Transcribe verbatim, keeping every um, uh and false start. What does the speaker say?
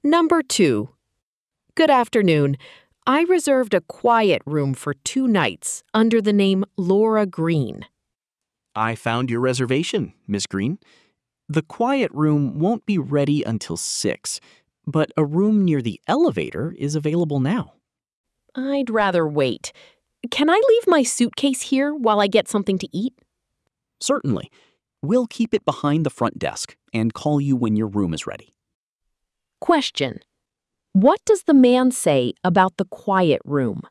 Number two. Good afternoon. I reserved a quiet room for two nights under the name Laura Green. I found your reservation, Miss Green. The quiet room won't be ready until six, but a room near the elevator is available now. I'd rather wait. Can I leave my suitcase here while I get something to eat? Certainly. We'll keep it behind the front desk and call you when your room is ready. Question. What does the man say about the quiet room?